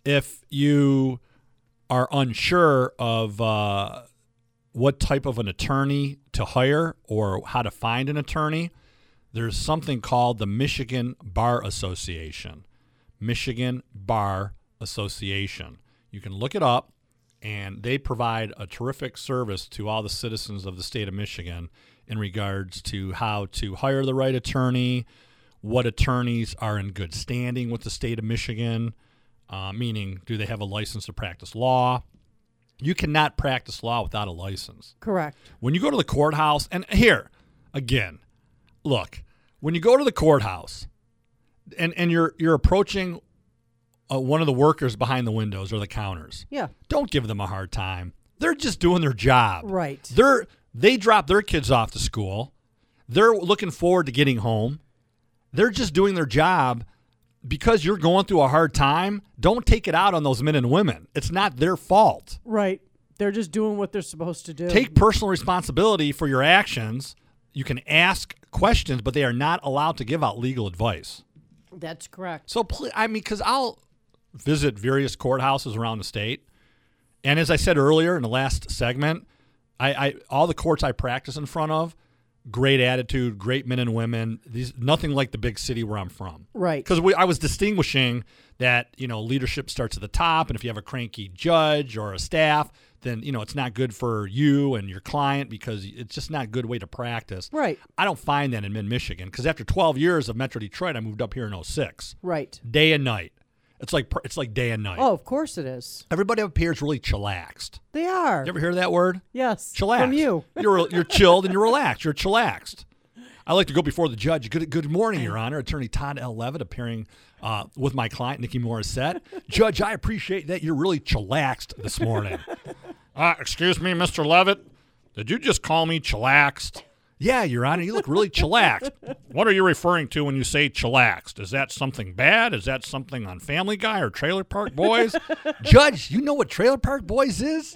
if you are unsure of uh, what type of an attorney to hire or how to find an attorney, there's something called the Michigan Bar Association. Michigan Bar Association. You can look it up, and they provide a terrific service to all the citizens of the state of Michigan in regards to how to hire the right attorney, what attorneys are in good standing with the state of Michigan, uh, meaning do they have a license to practice law? You cannot practice law without a license. Correct. When you go to the courthouse, and here, again, look, when you go to the courthouse and, and you're you're approaching uh, one of the workers behind the windows or the counters, Yeah. don't give them a hard time. They're just doing their job. Right. They're they drop their kids off to school. They're looking forward to getting home. They're just doing their job. Because you're going through a hard time, don't take it out on those men and women. It's not their fault. Right. They're just doing what they're supposed to do. Take personal responsibility for your actions. You can ask questions, but they are not allowed to give out legal advice. That's correct. So, pl- I mean, because I'll visit various courthouses around the state, and as I said earlier in the last segment, I, I all the courts I practice in front of, great attitude, great men and women. These nothing like the big city where I'm from. Right. Because I was distinguishing that, you know, leadership starts at the top, and if you have a cranky judge or a staff, then, you know, it's not good for you and your client because it's just not a good way to practice. Right. I don't find that in mid-Michigan because after twelve years of Metro Detroit, I moved up here in oh six. Right. Day and night. It's like it's like day and night. Oh, of course it is. Everybody up here is really chillaxed. They are. You ever hear that word? Yes. Chillaxed. From you. You're you're chilled and you're relaxed. You're chillaxed. I like to go before the judge. Good good morning, Your Honor. Attorney Todd L. Levitt appearing uh, with my client, Nikki Morissette. Judge, I appreciate that you're really chillaxed this morning. Uh, excuse me, Mister Levitt. Did you just call me chillaxed? Yeah, Your Honor, you look really chillaxed. What are you referring to when you say chillaxed? Is that something bad? Is that something on Family Guy or Trailer Park Boys? Judge, you know what Trailer Park Boys is?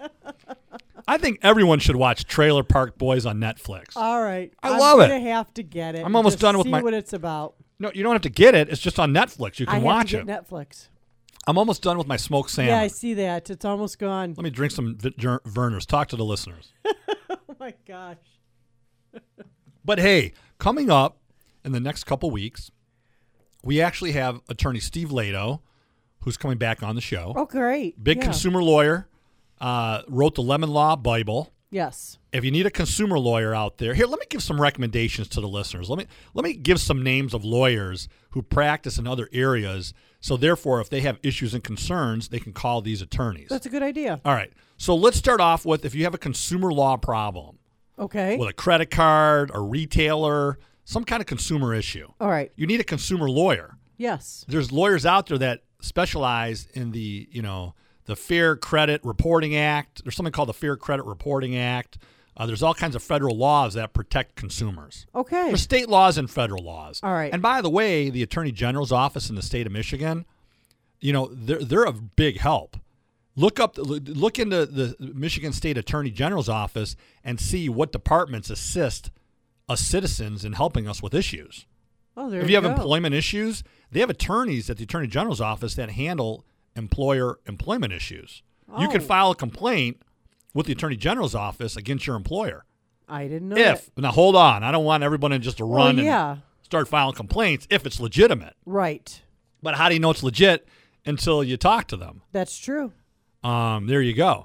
I think everyone should watch Trailer Park Boys on Netflix. All right. I I'm love it. gonna have to get it. I'm almost Just done with see my- what it's about. No, you don't have to get it. It's just on Netflix. You can I have watch to it. get Netflix. I'm almost done with my smoked salmon. Yeah, I see that. It's almost gone. Let me drink some Vi- Jer- Verners. Talk to the listeners. Oh my gosh. But hey, coming up in the next couple weeks, we actually have attorney Steve Lado, who's coming back on the show. Oh, great. Big Yeah. consumer lawyer, uh, wrote the Lemon Law Bible. Yes. If you need a consumer lawyer out there, here, let me give some recommendations to the listeners. Let me let me give some names of lawyers who practice in other areas. So therefore, if they have issues and concerns, they can call these attorneys. That's a good idea. All right. So let's start off with if you have a consumer law problem Okay. with a credit card, a retailer, some kind of consumer issue. All right. You need a consumer lawyer. Yes. There's lawyers out there that specialize in the, you know, the Fair Credit Reporting Act. There's something called the Fair Credit Reporting Act. Uh, there's all kinds of federal laws that protect consumers. Okay. There's state laws and federal laws. All right. And by the way, the Attorney General's office in the state of Michigan, you know, they're they're a big help. Look up, look into the Michigan State Attorney General's office and see what departments assist us citizens in helping us with issues. Oh, there If you you have go. employment issues, they have attorneys at the Attorney General's office that handle employer employment issues. You can Oh. file a complaint with the Attorney General's office against your employer. I didn't know If that. now hold on, I don't want everyone just to Well, run yeah. and start filing complaints if it's legitimate. Right. But how do you know it's legit until you talk to them? That's true. Um, there you go.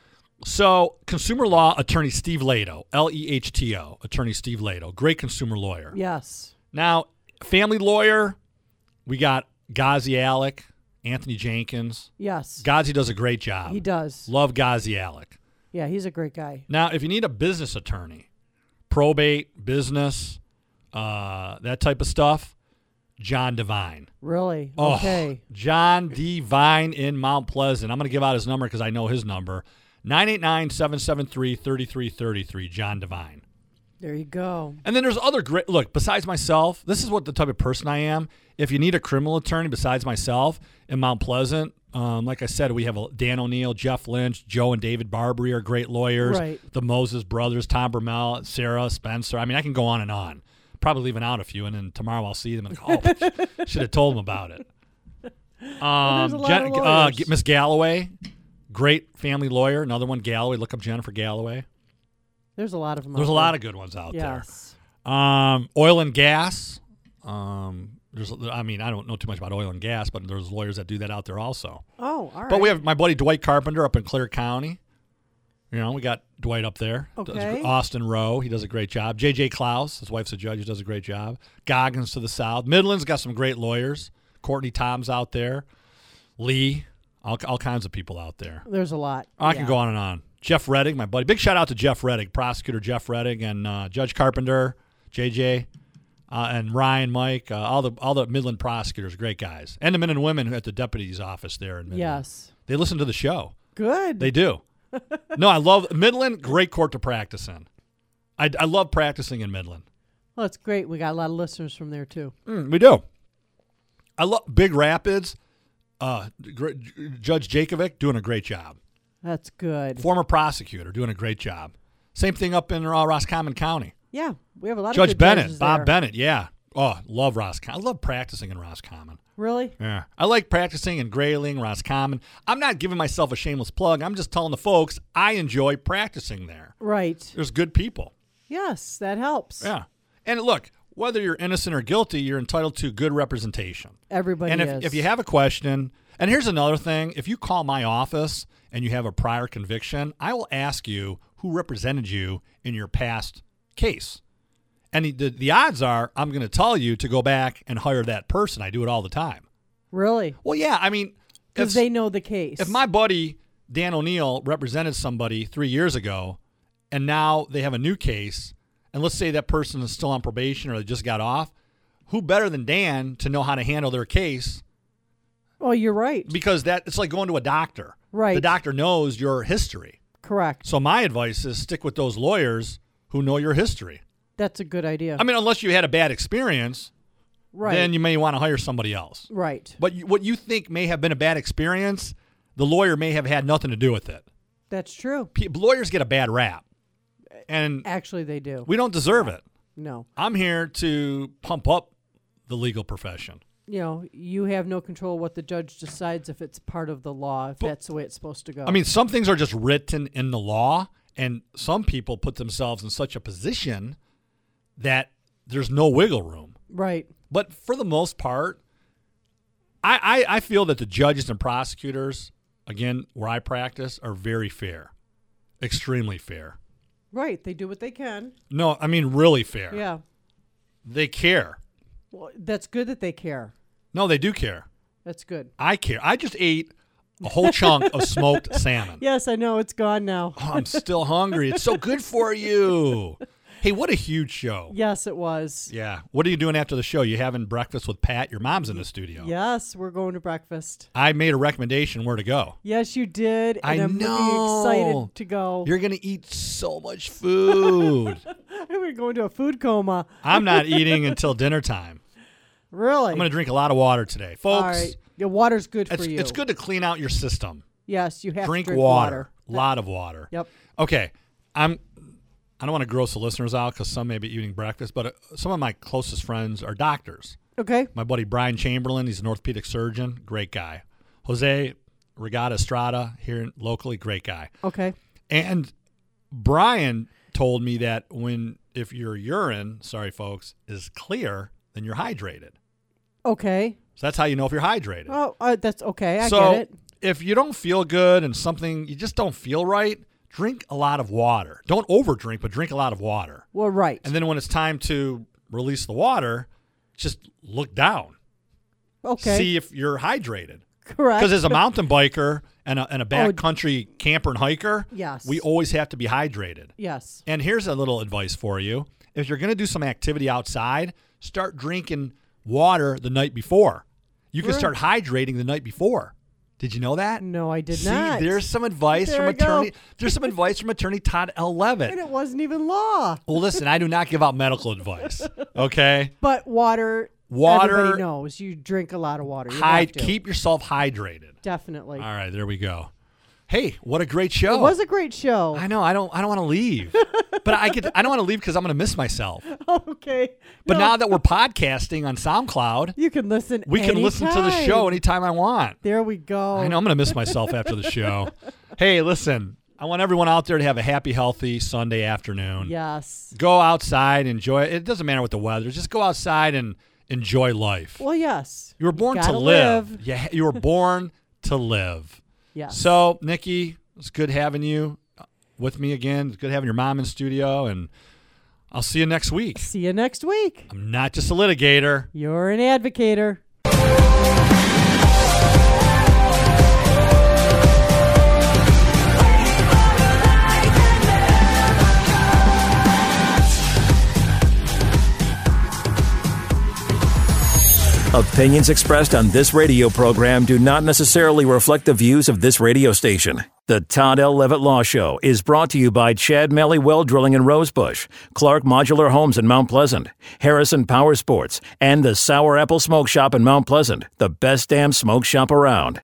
So, consumer law attorney Steve Lado, L E H T O, attorney Steve Lado, great consumer lawyer. Yes. Now, family lawyer, we got Ghazi Alec, Anthony Jenkins. Yes. Ghazi does a great job. He does. Love Ghazi Alec. Yeah, he's a great guy. Now, if you need a business attorney, probate, business, uh, that type of stuff, John Devine. Really? Oh, Okay. John Devine in Mount Pleasant. I'm going to give out his number because I know his number. nine eight nine, seven seven three, three three three three, John Devine. There you go. And then there's other great, look, besides myself, this is what the type of person I am. If you need a criminal attorney besides myself in Mount Pleasant, um, like I said, we have a Dan O'Neill, Jeff Lynch, Joe and David Barbary are great lawyers. Right. The Moses brothers, Tom Bermel, Sarah, Spencer. I mean, I can go on and on. Probably leaving out a few, and then tomorrow I'll see them and go, oh, should have told them about it. Um, there's a lot Jen- of uh, lawyers. G- Miss Galloway, great family lawyer. Another one, Galloway. Look up Jennifer Galloway. There's a lot of them. There's a lot of good ones out yes. there. Um, oil and gas. Um, there's, I mean, I don't know too much about oil and gas, but there's lawyers that do that out there also. Oh, all right. But we have my buddy Dwight Carpenter up in Clear County. You know, we got Dwight up there. Does- Okay. Austin Rowe, he does a great job. J J Klaus, his wife's a judge, he does a great job. Goggins to the south. Midland's got some great lawyers. Courtney Tom's out there. Lee, all, all kinds of people out there. There's a lot. I yeah. can go on and on. Jeff Reddick, my buddy. Big shout out to Jeff Reddick, prosecutor Jeff Reddick, and uh, Judge Carpenter, J J, uh, and Ryan, Mike, uh, all the all the Midland prosecutors, great guys, and the men and women at the deputy's office there in Midland. Yes. They listen to the show. Good. They do. No, I love Midland. Great court to practice in. I, I love practicing in Midland. Well, it's great. We got a lot of listeners from there too. Mm, we do. I love Big Rapids. Uh, Gr- Judge Jakovic doing a great job. That's good. Former prosecutor doing a great job. Same thing up in uh, Roscommon County. Yeah, we have a lot of Judge good Bennett, judges Bob there. Bennett. Yeah. Oh, love Roscommon. I love practicing in Roscommon. Really? Yeah. I like practicing in Grayling, Roscommon. I'm not giving myself a shameless plug. I'm just telling the folks I enjoy practicing there. Right. There's good people. Yes, that helps. Yeah. And look, whether you're innocent or guilty, you're entitled to good representation. Everybody and if, is. if you have a question, and here's another thing, if you call my office and you have a prior conviction, I will ask you who represented you in your past case. And the, the odds are I'm going to tell you to go back and hire that person. I do it all the time. Really? Well, yeah, I mean, Because if, they know the case. if my buddy Dan O'Neill represented somebody three years ago and now they have a new case, and let's say that person is still on probation or they just got off, who better than Dan to know how to handle their case? Oh, you're right. Because that it's like going to a doctor. Right. The doctor knows your history. Correct. So my advice is stick with those lawyers who know your history. That's a good idea. I mean, unless you had a bad experience, right. then you may want to hire somebody else. Right. But you, what you think may have been a bad experience, the lawyer may have had nothing to do with it. That's true. P- lawyers get a bad rap, and Actually, they do. we don't deserve it. No. I'm here to pump up the legal profession. You know, you have no control what the judge decides if it's part of the law, if But- that's the way it's supposed to go. I mean, some things are just written in the law, and some people put themselves in such a position that there's no wiggle room. right. But for the most part, I, I, I feel that the judges and prosecutors, again, where I practice, are very fair, extremely fair. Right. They do what they can. No, I mean really fair. Yeah. They care. Well, that's good that they care. No, they do care. That's good. I care. I just ate a whole chunk of smoked salmon. Yes, I know. It's gone now. Oh, I'm still hungry. It's so good for you. Hey, what a huge show. Yes, it was. Yeah. What are you doing after the show? You having breakfast with Pat? Your mom's in the studio. Yes, we're going to breakfast. I made a recommendation where to go. Yes, you did. I And I'm know. really excited to go. You're going to eat so much food. We're going to a food coma. I'm not eating until dinner time. Really? I'm going to drink a lot of water today. Folks, All right. Yeah, water's good it's, for you. it's good to clean out your system. Yes, you have Drink, to drink water. A lot of water. Yep. Okay. I'm I don't want to gross the listeners out because some may be eating breakfast, but uh, some of my closest friends are doctors. Okay. My buddy Brian Chamberlain, he's an orthopedic surgeon, great guy. Jose Regatta Estrada here locally, great guy. Okay. And Brian told me that when if your urine, sorry folks, is clear, then you're hydrated. Okay. So that's how you know if you're hydrated. Oh, uh, that's okay. I so get it. if you don't feel good and something you just don't feel right, drink a lot of water. Don't overdrink, but drink a lot of water. Well, right. And then when it's time to release the water, just look down. Okay. See if you're hydrated. Correct. Because as a mountain biker and a, and a Oh, backcountry camper and hiker, Yes. we always have to be hydrated. Yes. And here's a little advice for you. If you're going to do some activity outside, start drinking water the night before. You can Sure. start hydrating the night before. Did you know that? No, I did See, not. there's some advice There from we go. attorney. There's some advice from attorney Todd L. And Levitt. it wasn't even law. Well, listen, I do not give out medical advice. Okay, But water, Water- everybody knows. You drink a lot of water. You Hyd- have to. keep yourself hydrated. Definitely. All right, there we go. Hey, what a great show! It was a great show. I know. I don't. I don't want to leave. But I get. I don't want to leave because I'm going to miss myself. Okay. But No. now that we're podcasting on SoundCloud, You can listen we can listen to the anytime. show anytime I want. There we go. I know I'm going to miss myself after the show. Hey, listen, I want everyone out there to have a happy, healthy Sunday afternoon. Yes. Go outside, enjoy it. It doesn't matter what the weather is. Just go outside and enjoy life. Well, yes. You were born to gotta live. live. Yeah, you were born to live. Yes. So, Nikki, it's good having you with me again. It's good having your mom in studio, and I'll see you next week. See you next week. I'm not just a litigator. You're an advocator. Opinions expressed on this radio program do not necessarily reflect the views of this radio station. The Todd L. Levitt Law Show is brought to you by Chad Malley Well Drilling in Rosebush, Clark Modular Homes in Mount Pleasant, Harrison Power Sports, and the Sour Apple Smoke Shop in Mount Pleasant, the best damn smoke shop around.